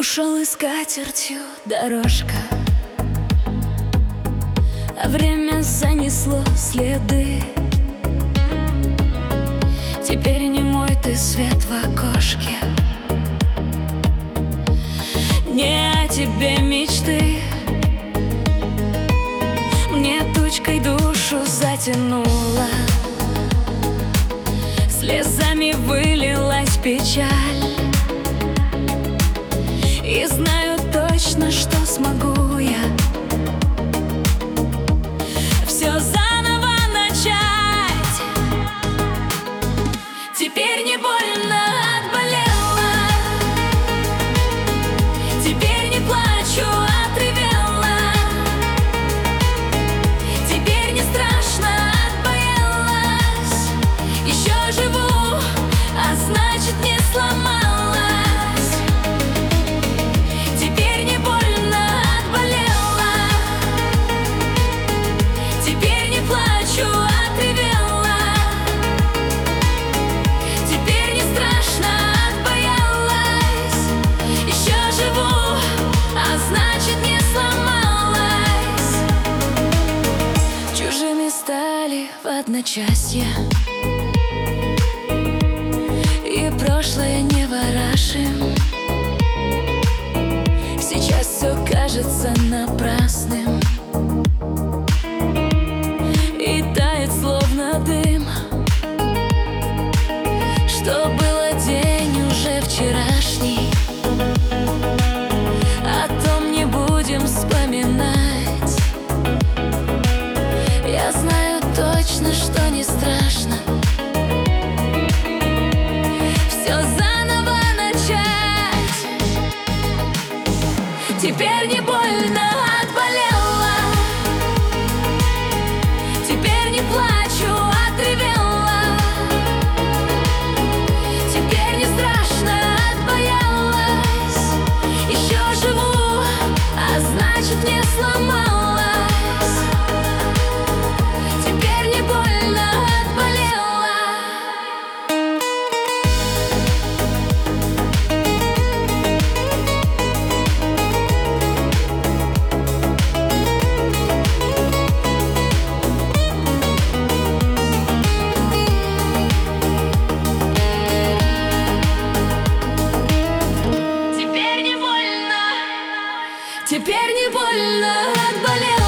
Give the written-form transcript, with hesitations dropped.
Ушел и скатертью дорожка, а время занесло следы. Теперь не мой ты свет в окошке, не о тебе мечты. Мне тучкой душу затянуло, слезами вылилась печаль. И знаю точно, что смогу я все заново начать. Теперь не больно отболела, теперь не плачу, отревела. Теперь не страшно, отбоялась. Еще живу, а значит не сломалась. В одночасье, и прошлое не ворашим. Сейчас все кажется напрасным и тает словно дым. Что было день уже вчерашний, о том не будем вспоминать. Я знаю точно, что не страшно все заново начать. Теперь не больно отболела, теперь не плачу, отревела. Теперь не страшно, отбоялась. Еще живу, а значит не сломалась. Теперь не больно отболела.